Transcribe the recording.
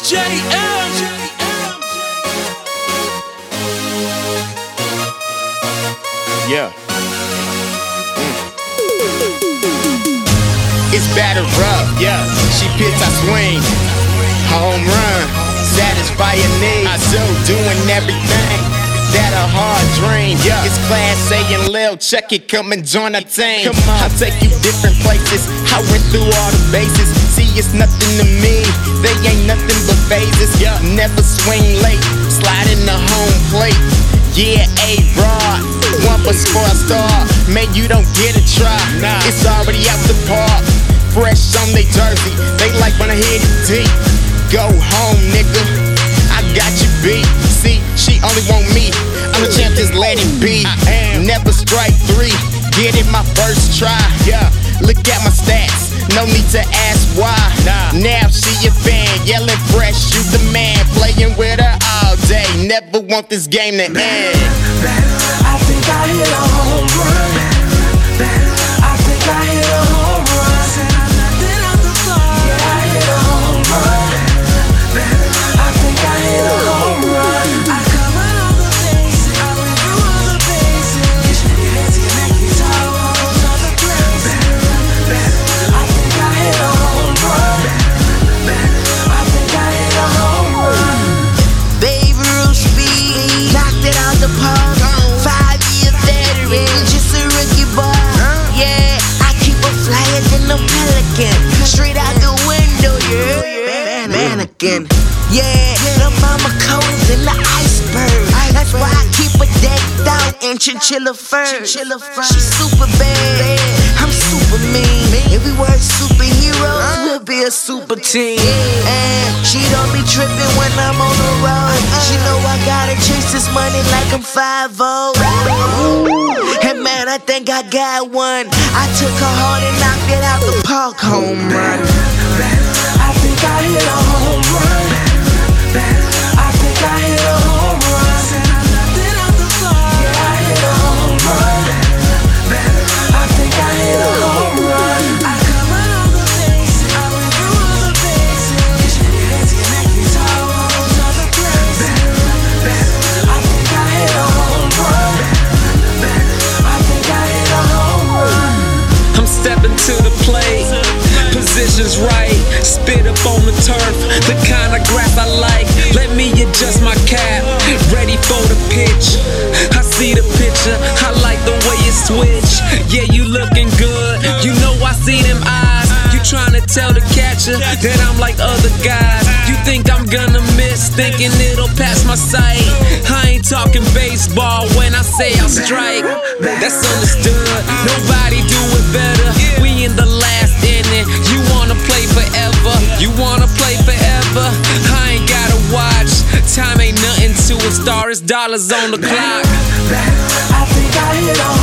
JM. Yeah. It's battle rough, yeah. She pitch, I swing. Home run, satisfy your needs. I doing everything that a hard dream. Yeah. It's Class A and Lil, check it, come and join our team. Come on, I'll take you different places. I went through all the bases. See, it's nothing to me. They ain't nothing but phases. Yeah. Never swing late, slide in the home plate. Yeah, A-Rod, one before I start. Man, you don't get a try. Nah. It's already out the park. Fresh on they jersey. They like when I hit it deep. Go home, nigga. I got you beat. See, she only want me. I'm the champ, just let it be. Never strike three. Get it my first try. Yeah. Look at my stats. No need to ask why. Nah. Now she a fan. Yelling fresh, you the man. Playing with her all day. Never want this game to end. I think I hit a home run. I think I hit a home run. Yeah, I hit a home run. I think I hit a home run. I covered all the bases. I went through all the bases. Get your hands to your neck, you all the places. I think I hit a home run. I think I hit a home run. Babe Ruth speed, knocked it out the park. 5-year veteran, just a rookie ball. Yeah, I keep a flyer than a pelican. Straight out the window, yeah. Mannequin. Yeah, the mama cones in the iceberg. That's why I keep her decked out in chinchilla fur. She's super bad, I'm super mean. If we were superheroes, we'll be a super team. And she don't be tripping when I'm on the road. She know I gotta chase this money like I'm 5-0. And man, I think I got one. I took her hard and knocked it out the park. Home run. I think I hit a home run. I think I hit a home run. Yeah, I hit a home run. I think I hit a home run. I covered all the bases. I went through all the bases. Get your hands to your neck, you all the places. I think I hit a home run. I think I hit a home run. I'm stepping to the plate, position's right, spit up on the turf, the kind of grass I like. Let me adjust my cap, ready for the pitch. I see the picture, I like the way you switch. Yeah, you looking good, you know I see them eyes. You tryna tell the catcher that I'm like other guys. You think I'm gonna miss, thinking it'll pass my sight. I ain't talking baseball when I say I'll strike. That's understood, nobody do it better. We in the last inning, you wanna play forever. You wanna play forever, I ain't gotta watch. Time ain't nothing to a star, it's dollars on the clock. I think I hit a